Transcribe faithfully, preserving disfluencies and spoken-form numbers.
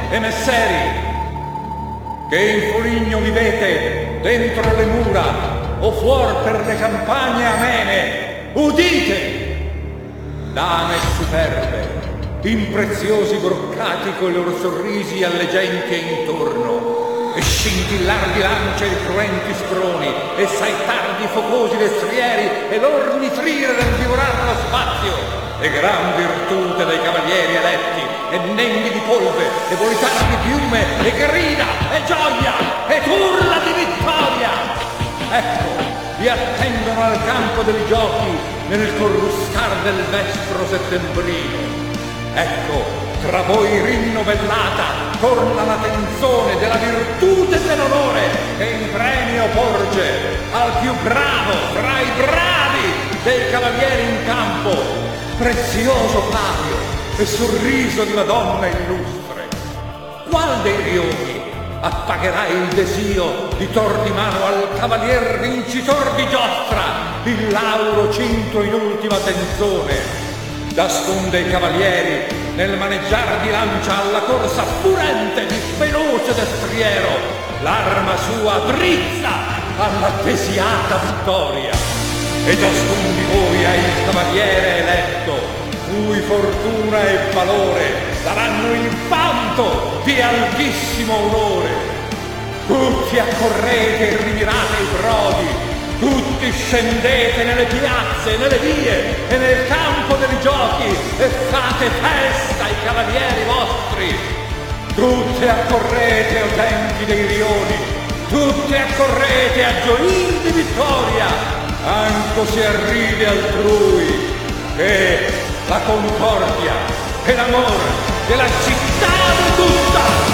e messeri, che in Foligno vivete dentro le mura o fuor per le campagne amene, udite! Dame superbe, in preziosi broccati coi loro sorrisi alle genti intorno, e scintillar di lance i cruenti sproni, e saettar di focosi destrieri, e l'ornitrire del divorar lo spazio, e gran virtute dei cavalieri eletti, e nembi di polve, e volitar di piume, e grida, e gioia, e urla di vittoria! Ecco, vi attendono al campo dei giochi nel corruscar del vespro settembrino. Ecco, tra voi rinnovellata torna la tenzone della virtute e dell'onore che in premio porge al più bravo fra i bravi dei cavalieri in campo, prezioso Flavio e sorriso di Madonna illustre. Qual dei rioni appagherà il desio di tor di mano al cavalier vincitor di giostra il lauro cinto in ultima tenzone? Ciascun dei cavalieri nel maneggiar di lancia alla corsa furente di feroce destriero l'arma sua drizza alla desiata vittoria, e ciascun di voi è il cavaliere eletto cui fortuna e valore daranno il vanto di altissimo onore. Tutti accorrete e rimirate i brodi, tutti scendete nelle piazze, nelle vie e nel campo dei giochi e fate festa ai cavalieri vostri. Tutti accorrete o tempi dei rioni, tutti accorrete a gioir di vittoria, anco se arrivi altrui, che la concordia e l'amore della città di tutta